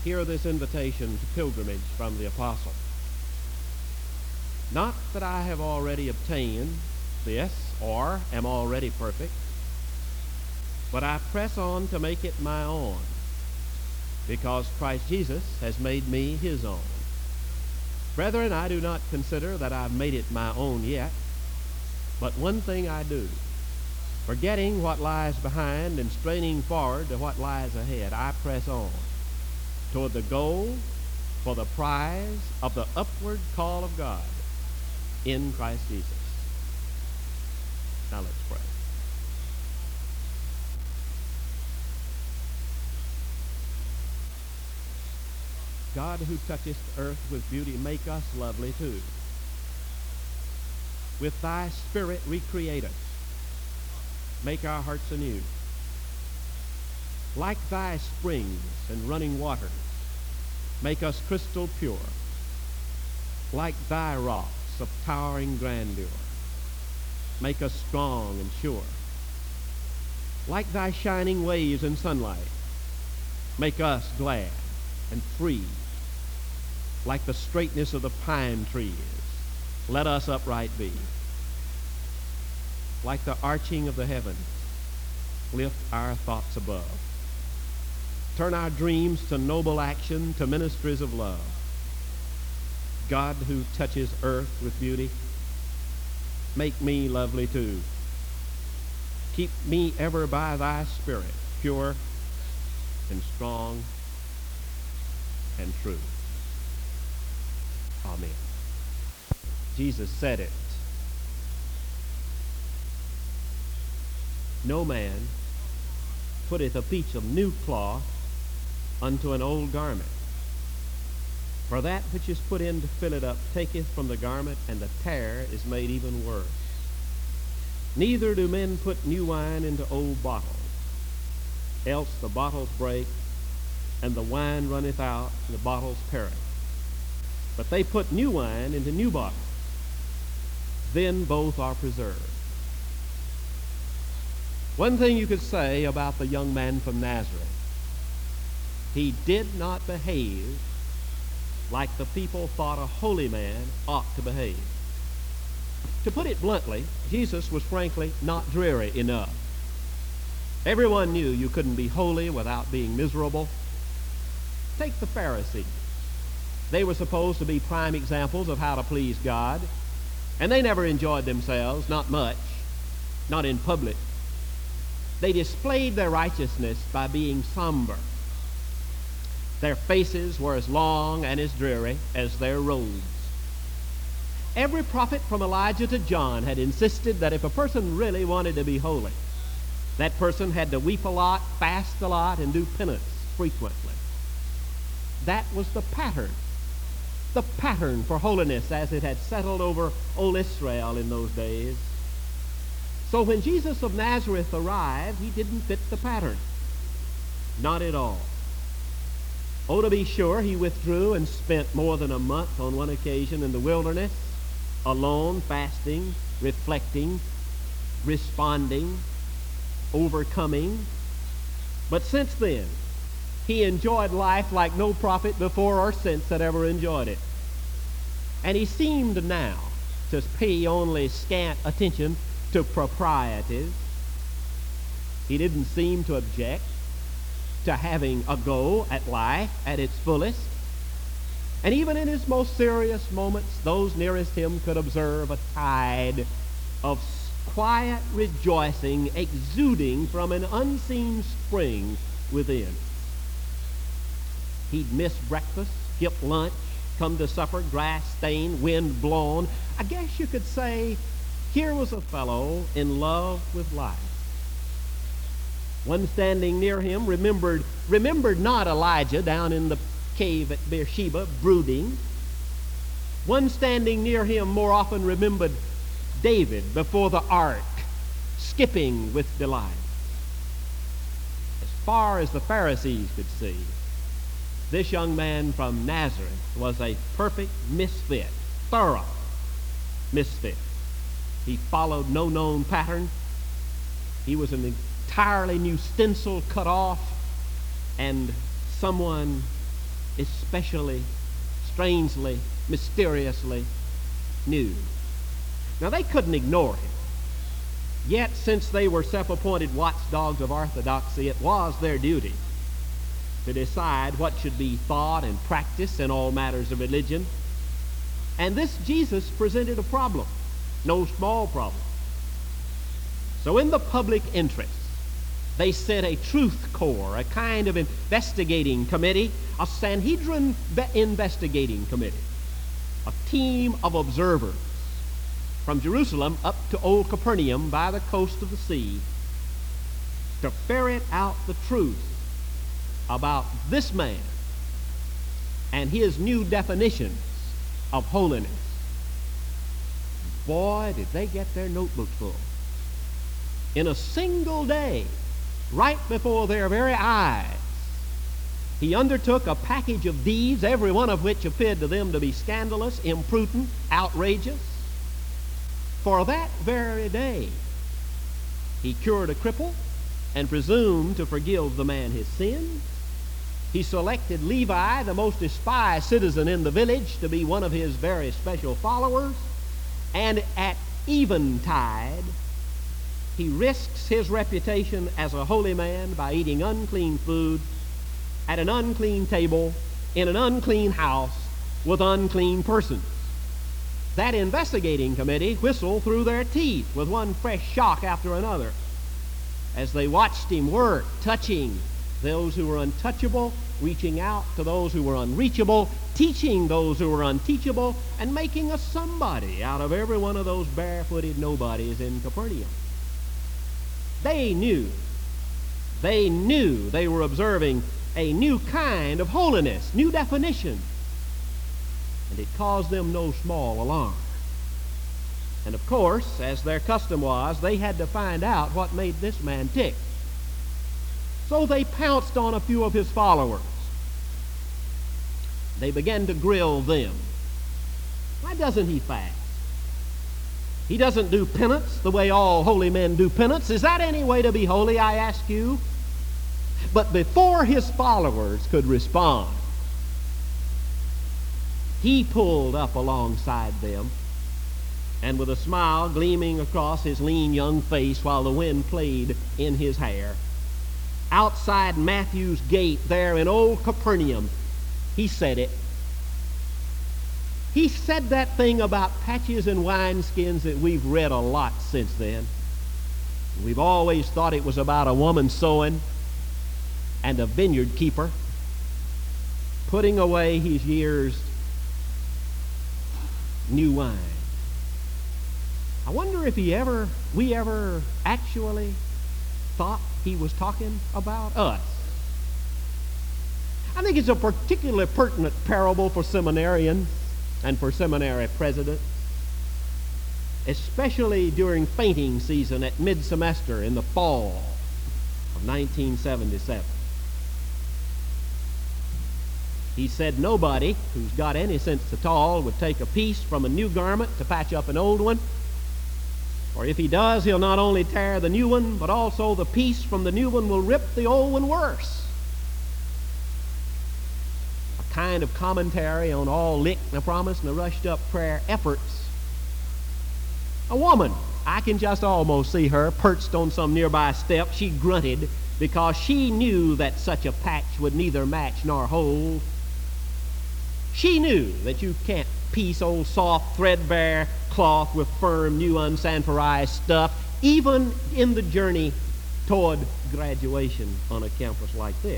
hear this invitation to pilgrimage from the apostle. Not that I have already obtained this or am already perfect, but I press on to make it my own, because Christ Jesus has made me his own. Brethren, I do not consider that I've made it my own yet, but one thing I do, forgetting what lies behind and straining forward to what lies ahead, I press on toward the goal for the prize of the upward call of God in Christ Jesus. Now let's pray. God, who touchest earth with beauty, make us lovely too. With thy Spirit recreate us. Make our hearts anew. Like thy springs and running waters, make us crystal pure. Like thy rocks of towering grandeur, make us strong and sure. Like thy shining waves in sunlight, make us glad and free. Like the straightness of the pine trees, let us upright be. Like the arching of the heavens, lift our thoughts above. Turn our dreams to noble action, to ministries of love. God, who touches earth with beauty, make me lovely too. Keep me ever by thy Spirit, pure and strong and true. Amen. Jesus said it. No man putteth a piece of new cloth unto an old garment. For that which is put in to fill it up taketh from the garment, and the tear is made even worse. Neither do men put new wine into old bottles, else the bottles break, and the wine runneth out, and the bottles perish. But they put new wine into new bottles. Then both are preserved. One thing you could say about the young man from Nazareth: he did not behave like the people thought a holy man ought to behave. To put it bluntly, Jesus was frankly not dreary enough. Everyone knew you couldn't be holy without being miserable. Take the Pharisees. They were supposed to be prime examples of how to please God, and they never enjoyed themselves, not much, not in public. They displayed their righteousness by being somber. Their faces were as long and as dreary as their robes. Every prophet from Elijah to John had insisted that if a person really wanted to be holy, that person had to weep a lot, fast a lot, and do penance frequently. That was the pattern for holiness as it had settled over old Israel in those days. So when Jesus of Nazareth arrived, he didn't fit the pattern. Not at all. Oh, to be sure, he withdrew and spent more than a month on one occasion in the wilderness, alone, fasting, reflecting, responding, overcoming. But since then, he enjoyed life like no prophet before or since had ever enjoyed it. And he seemed now to pay only scant attention to proprieties. He didn't seem to object to having a go at life at its fullest. And even in his most serious moments, those nearest him could observe a tide of quiet rejoicing exuding from an unseen spring within. He'd miss breakfast, skip lunch, come to supper, grass-stained, wind-blown. I guess you could say here was a fellow in love with life. One standing near him remembered not Elijah down in the cave at Beersheba brooding. One standing near him more often remembered David before the ark, skipping with delight. As far as the Pharisees could see, this young man from Nazareth was a perfect misfit, thorough misfit. He followed no known pattern. He was an entirely new stencil cut off, and someone especially, strangely, mysteriously new. Now, they couldn't ignore him. Yet, since they were self-appointed watchdogs of orthodoxy, it was their duty to decide what should be thought and practiced in all matters of religion. And this Jesus presented a problem, no small problem. So in the public interest, they sent a truth corps, a kind of investigating committee, a Sanhedrin investigating committee, a team of observers from Jerusalem up to Old Capernaum by the coast of the sea to ferret out the truth about this man and his new definitions of holiness. Boy, did they get their notebooks full. In a single day, right before their very eyes, he undertook a package of deeds, every one of which appeared to them to be scandalous, imprudent, outrageous. For that very day, he cured a cripple and presumed to forgive the man his sins. He selected Levi, the most despised citizen in the village, to be one of his very special followers. And at eventide, he risks his reputation as a holy man by eating unclean food at an unclean table in an unclean house with unclean persons. That investigating committee whistled through their teeth with one fresh shock after another as they watched him work, touching those who were untouchable, reaching out to those who were unreachable, teaching those who were unteachable, and making a somebody out of every one of those barefooted nobodies in Capernaum. They knew they were observing a new kind of holiness, new definition, and it caused them no small alarm. And of course, as their custom was, they had to find out what made this man tick. So they pounced on a few of his followers. They began to grill them. Why doesn't he fast? He doesn't do penance the way all holy men do penance. Is that any way to be holy, I ask you? But before his followers could respond, he pulled up alongside them, and with a smile gleaming across his lean young face while the wind played in his hair, outside Matthew's gate there in Old Capernaum, he said it. He said that thing about patches and wineskins that we've read a lot since then. We've always thought it was about a woman sewing and a vineyard keeper putting away his year's new wine. I wonder if we ever actually thought he was talking about us. I think it's a particularly pertinent parable for seminarians and for seminary presidents, especially during fainting season at mid-semester in the fall of 1977. He said nobody who's got any sense at all would take a piece from a new garment to patch up an old one. Or if he does, he'll not only tear the new one, but also the piece from the new one will rip the old one worse. A kind of commentary on all lick and a promise and a rushed up prayer efforts. A woman, I can just almost see her perched on some nearby step. She grunted because she knew that such a patch would neither match nor hold. She knew that you can't piece old soft threadbare cloth with firm new unsanforized stuff, even in the journey toward graduation on a campus like this.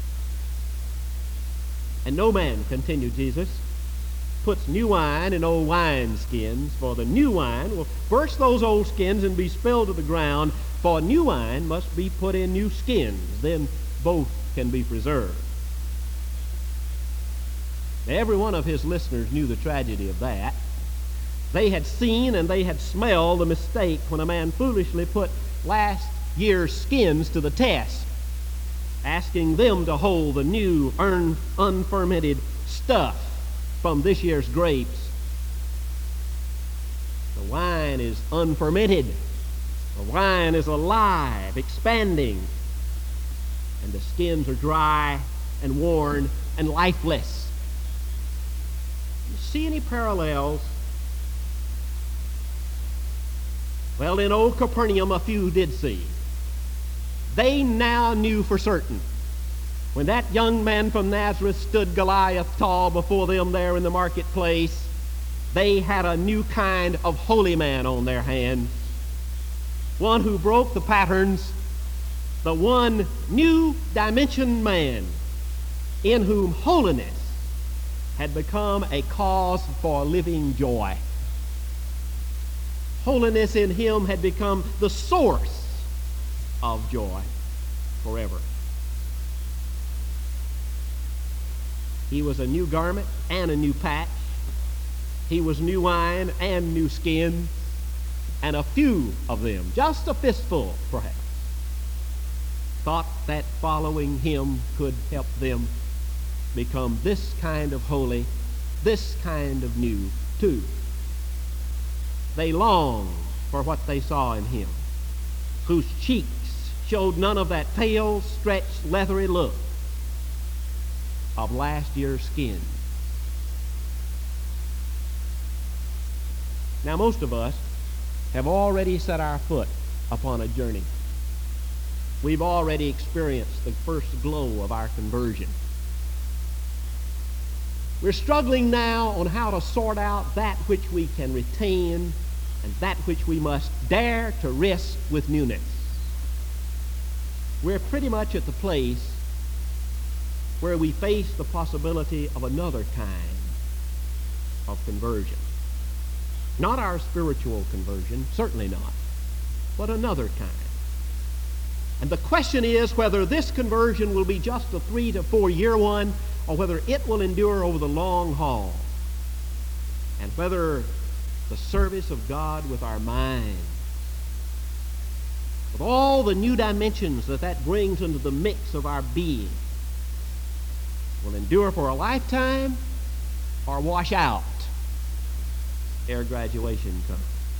And no man, continued Jesus, puts new wine in old wineskins, for the new wine will burst those old skins and be spilled to the ground, for new wine must be put in new skins, then both can be preserved. Every one of his listeners knew the tragedy of that. They had seen and they had smelled the mistake when a man foolishly put last year's skins to the test, asking them to hold the new unfermented stuff from this year's grapes. The wine is unfermented. The wine is alive, expanding, and the skins are dry and worn and lifeless. You see any parallels? Well, in old Capernaum, a few did see. They now knew for certain. When that young man from Nazareth stood Goliath tall before them there in the marketplace, they had a new kind of holy man on their hands. One who broke the patterns, the one new dimension man in whom holiness had become a cause for living joy. Holiness in him had become the source of joy forever. He was a new garment and a new patch. He was new wine and new skin. And a few of them, just a fistful perhaps, thought that following him could help them become this kind of holy, this kind of new too. They longed for what they saw in him, whose cheeks showed none of that pale, stretched, leathery look of last year's skin. Now, most of us have already set our foot upon a journey. We've already experienced the first glow of our conversion. We're struggling now on how to sort out that which we can retain and that which we must dare to risk with newness. We're pretty much at the place where we face the possibility of another kind of conversion. Not our spiritual conversion, certainly not, but another kind. And the question is whether this conversion will be just a 3 to 4 year one, or whether it will endure over the long haul, and whether the service of God with our mind, with all the new dimensions that brings into the mix of our being, will endure for a lifetime or wash out ere graduation comes.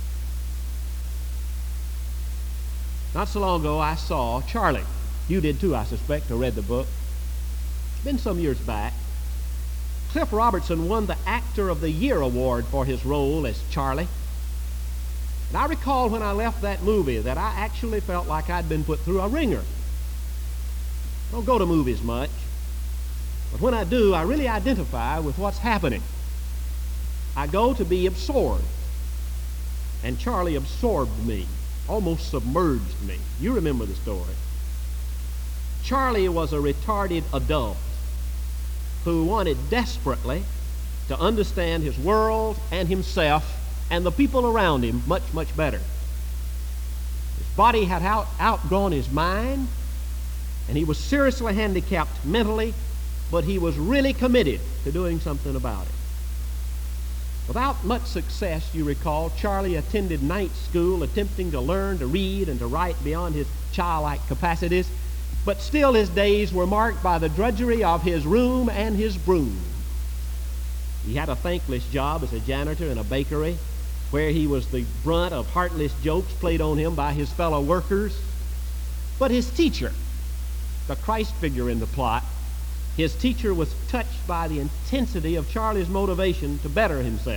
Not so long ago, I saw Charlie. You did too, I suspect, or read the book. It's been some years back. Cliff Robertson won the Actor of the Year award for his role as Charlie. And I recall when I left that movie that I actually felt like I'd been put through a ringer. I don't go to movies much, but when I do, I really identify with what's happening. I go to be absorbed, and Charlie absorbed me, almost submerged me. You remember the story. Charlie was a retarded adult who wanted desperately to understand his world and himself and the people around him much, much better. His body had outgrown his mind, and he was seriously handicapped mentally, but he was really committed to doing something about it. Without much success, you recall, Charlie attended night school, attempting to learn to read and to write beyond his childlike capacities, but still his days were marked by the drudgery of his room and his broom. He had a thankless job as a janitor in a bakery, where he was the brunt of heartless jokes played on him by his fellow workers. But his teacher, the Christ figure in the plot, his teacher was touched by the intensity of Charlie's motivation to better himself.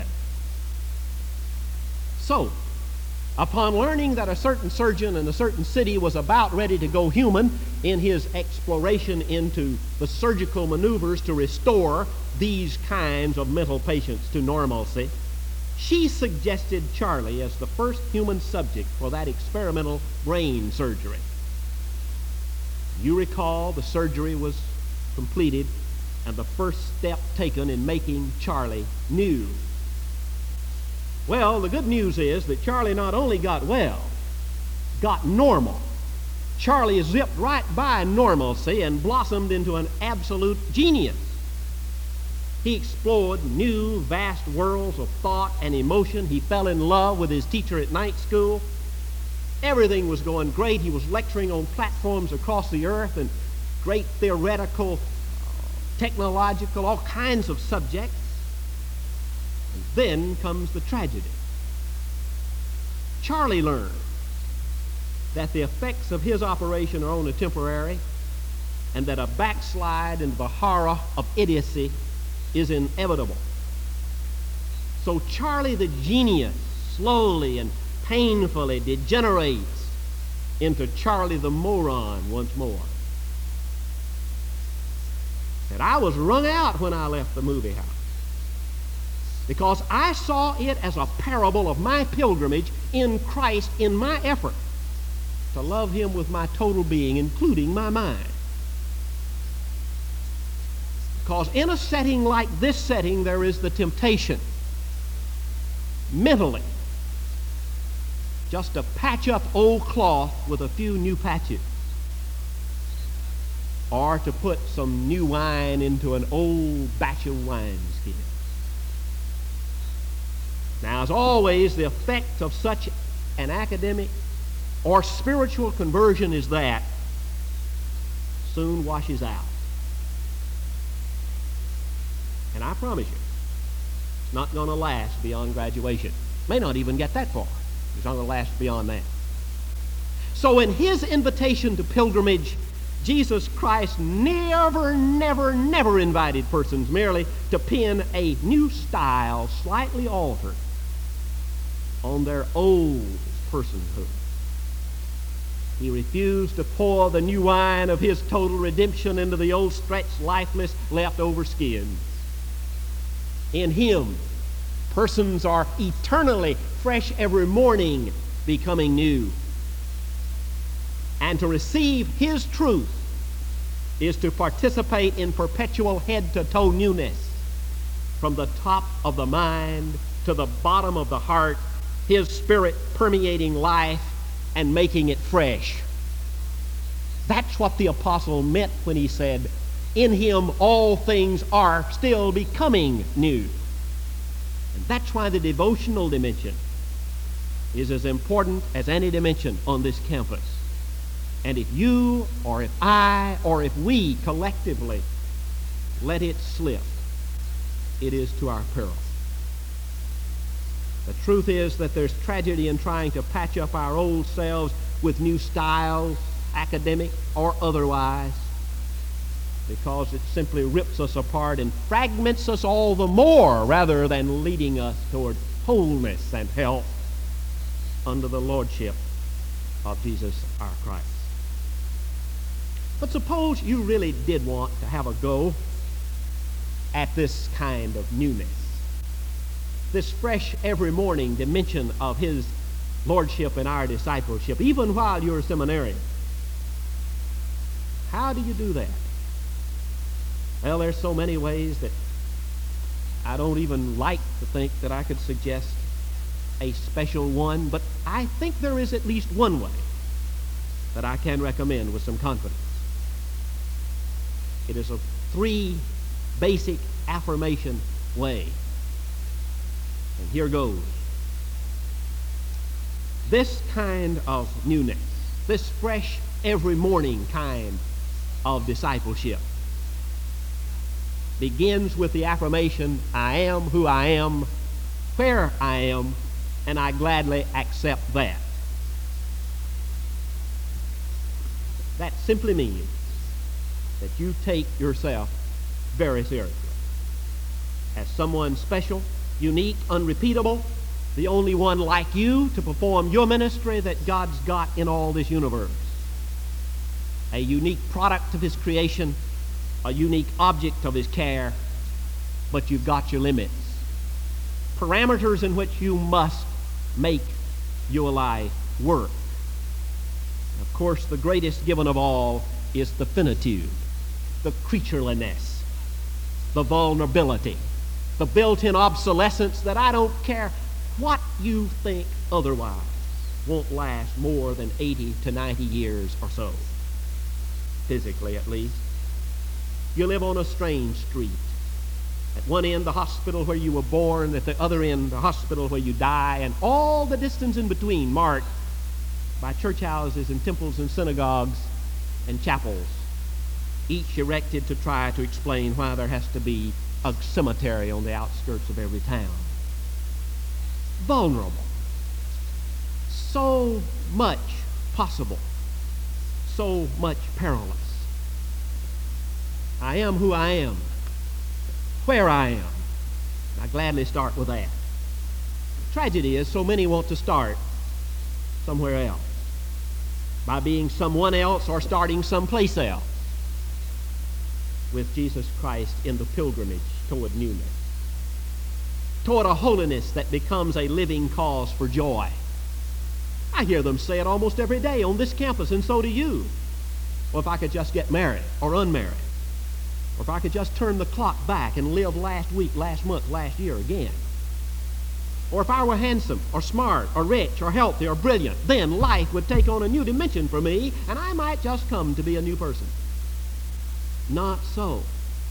So, upon learning that a certain surgeon in a certain city was about ready to go human in his exploration into the surgical maneuvers to restore these kinds of mental patients to normalcy, she suggested Charlie as the first human subject for that experimental brain surgery. You recall the surgery was completed and the first step taken in making Charlie new. Well, the good news is that Charlie not only got well, got normal. Charlie zipped right by normalcy and blossomed into an absolute genius. He explored new, vast worlds of thought and emotion. He fell in love with his teacher at night school. Everything was going great. He was lecturing on platforms across the earth and great theoretical, technological, all kinds of subjects. And then comes the tragedy. Charlie learned that the effects of his operation are only temporary, and that a backslide into the horror of idiocy is inevitable. So Charlie the genius slowly and painfully degenerates into Charlie the moron once more. And I was wrung out when I left the movie house, because I saw it as a parable of my pilgrimage in Christ in my effort to love him with my total being, including my mind. Because in a setting like this setting, there is the temptation, mentally, just to patch up old cloth with a few new patches, or to put some new wine into an old batch of wineskin. Now, as always, the effect of such an academic or spiritual conversion as that soon washes out. And I promise you, it's not going to last beyond graduation. May not even get that far. It's not going to last beyond that. So in his invitation to pilgrimage, Jesus Christ never invited persons merely to pen a new style, slightly altered, on their old personhood. He refused to pour the new wine of his total redemption into the old stretched, lifeless, leftover skins. In him, persons are eternally fresh every morning, becoming new. And to receive his truth is to participate in perpetual head-to-toe newness, from the top of the mind to the bottom of the heart, his Spirit permeating life and making it fresh. That's what the apostle meant when he said, in him all things are still becoming new. And that's why the devotional dimension is as important as any dimension on this campus. And if you, or if I, or if we collectively let it slip, it is to our peril. The truth is that there's tragedy in trying to patch up our old selves with new styles, academic or otherwise, because it simply rips us apart and fragments us all the more, rather than leading us toward wholeness and health under the lordship of Jesus our Christ. But suppose you really did want to have a go at this kind of newness, this fresh every morning dimension of his lordship and our discipleship, even while you're a seminarian. How do you do that? Well, there's so many ways that I don't even like to think that I could suggest a special one, but I think there is at least one way that I can recommend with some confidence. It is a 3 basic affirmation way. And here goes. This kind of newness, this fresh every morning kind of discipleship, begins with the affirmation, I am who I am, where I am, and I gladly accept that. That simply means that you take yourself very seriously as someone special, unique, unrepeatable, the only one like you to perform your ministry that God's got in all this universe. A unique product of his creation, a unique object of his care, but you've got your limits, parameters in which you must make your life work. Of course, the greatest given of all is the finitude, the creatureliness, the vulnerability, the built-in obsolescence that I don't care what you think otherwise, won't last more than 80 to 90 years or so, physically at least. You live on a strange street. At one end, the hospital where you were born, at the other end, the hospital where you die, and all the distance in between marked by church houses and temples and synagogues and chapels, each erected to try to explain why there has to be a cemetery on the outskirts of every town. Vulnerable. So much possible. So much perilous. I am who I am, where I am. I gladly start with that. Tragedy is so many want to start somewhere else, by being someone else or starting someplace else, with Jesus Christ in the pilgrimage toward newness, toward a holiness that becomes a living cause for joy. I hear them say it almost every day on this campus, and so do you. Well, if I could just get married or unmarried, or if I could just turn the clock back and live last week, last month, last year again, or if I were handsome or smart or rich or healthy or brilliant, then life would take on a new dimension for me, and I might just come to be a new person. Not so.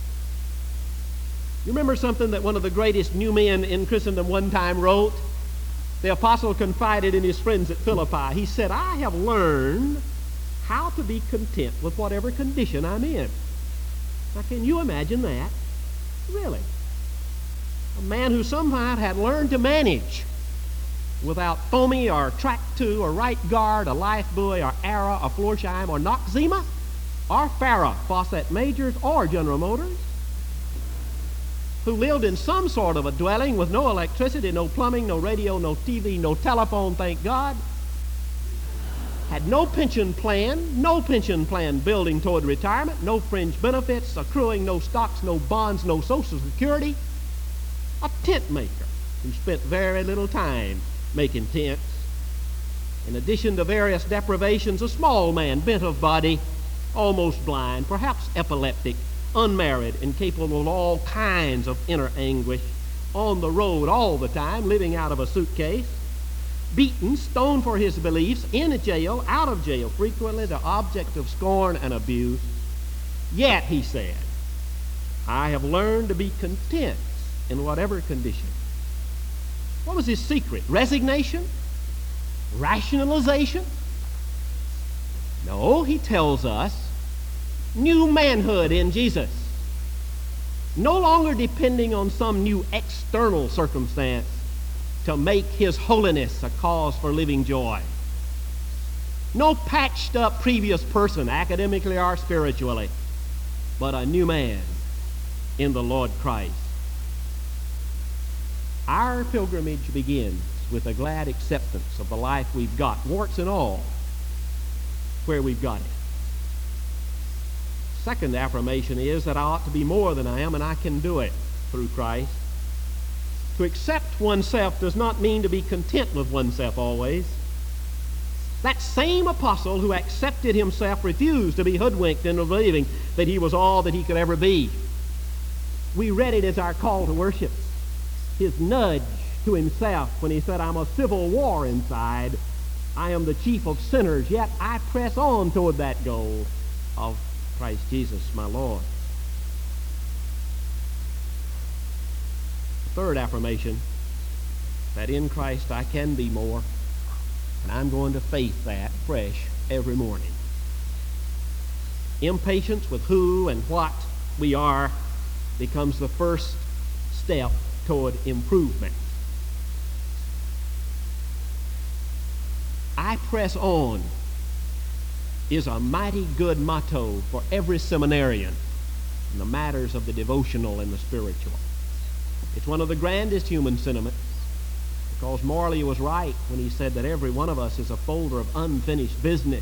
You remember something that one of the greatest new men in Christendom one time wrote? The apostle confided in his friends at Philippi. He said, I have learned how to be content with whatever condition I'm in. Now, can you imagine that? Really? A man who somehow had learned to manage without foamy or track 2 or right guard, a life buoy or arrow, a Florsheim or Noxzema or Farah, Fawcett Majors or General Motors, who lived in some sort of a dwelling with no electricity, no plumbing, no radio, no TV, no telephone, thank God, had no pension plan building toward retirement, no fringe benefits, accruing no stocks, no bonds, no Social Security, a tent maker who spent very little time making tents. In addition to various deprivations, a small man, bent of body, almost blind, perhaps epileptic, unmarried, and capable of all kinds of inner anguish, on the road all the time, living out of a suitcase, beaten, stoned for his beliefs, in jail, out of jail, frequently the object of scorn and abuse. Yet, he said, I have learned to be content in whatever condition. What was his secret? Resignation? Rationalization? No, he tells us new manhood in Jesus. No longer depending on some new external circumstance to make his holiness a cause for living joy. No patched up previous person, academically or spiritually, but a new man in the Lord Christ. Our pilgrimage begins with a glad acceptance of the life we've got, warts and all, where we've got it. Second affirmation is that I ought to be more than I am, and I can do it through Christ. To accept oneself does not mean to be content with oneself always. That same apostle who accepted himself refused to be hoodwinked into believing that he was all that he could ever be. We read it as our call to worship. His nudge to himself when he said, I'm a civil war inside. I am the chief of sinners, yet I press on toward that goal of Christ Jesus, my Lord. Third affirmation, that in Christ I can be more, and I'm going to face that fresh every morning. Impatience with who and what we are becomes the first step toward improvement. I press on is a mighty good motto for every seminarian in the matters of the devotional and the spiritual. It's one of the grandest human sentiments, because Morley was right when he said that every one of us is a folder of unfinished business.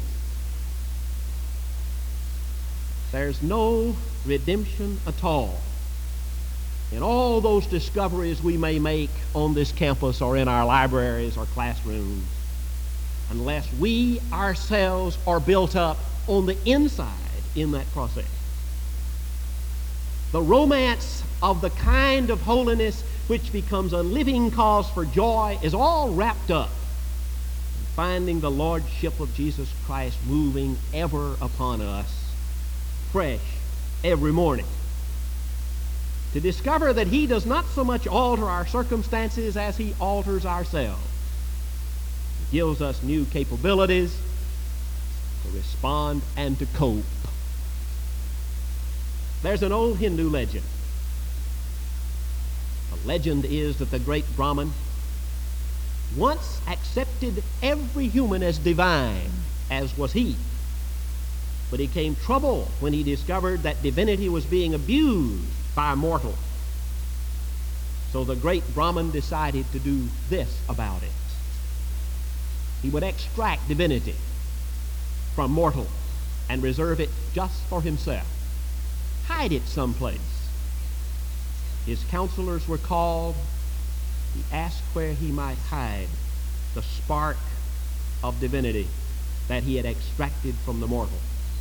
There's no redemption at all in all those discoveries we may make on this campus or in our libraries or classrooms unless we ourselves are built up on the inside in that process. The romance of the kind of holiness which becomes a living cause for joy is all wrapped up in finding the lordship of Jesus Christ moving ever upon us, fresh every morning. To discover that he does not so much alter our circumstances as he alters ourselves. He gives us new capabilities to respond and to cope. There's an old Hindu legend. The legend is that the great Brahman once accepted every human as divine, as was he. But he came trouble when he discovered that divinity was being abused by mortals. So the great Brahman decided to do this about it. He would extract divinity from mortals and reserve it just for himself. Hide it someplace. His counselors were called. He asked where he might hide the spark of divinity that he had extracted from the mortal.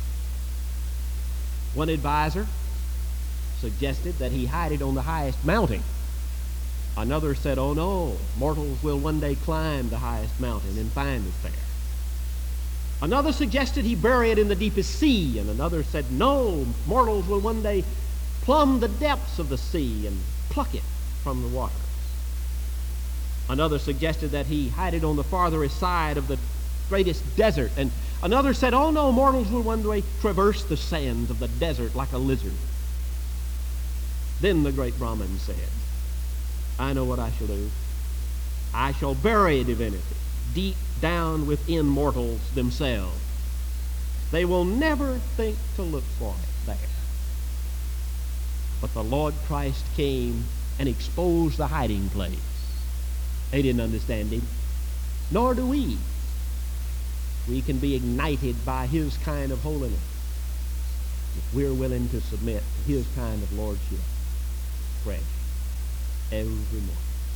One advisor suggested that he hide it on the highest mountain. Another said, oh no, mortals will one day climb the highest mountain and find it there. Another suggested he bury it in the deepest sea, and another said, no, mortals will one day plumb the depths of the sea and pluck it from the water. Another suggested that he hide it on the farthest side of the greatest desert, and another said, oh no, mortals will one day traverse the sands of the desert like a lizard. Then the great Brahman said, I know what I shall do. I shall bury divinity deep down within mortals themselves. They will never think to look for it there. But the Lord Christ came and exposed the hiding place. They didn't understand him, nor do we. We can be ignited by his kind of holiness if we're willing to submit to his kind of lordship fresh every morning.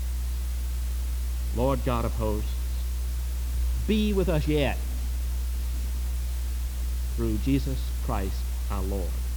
Lord God of hosts, be with us yet through Jesus Christ our Lord.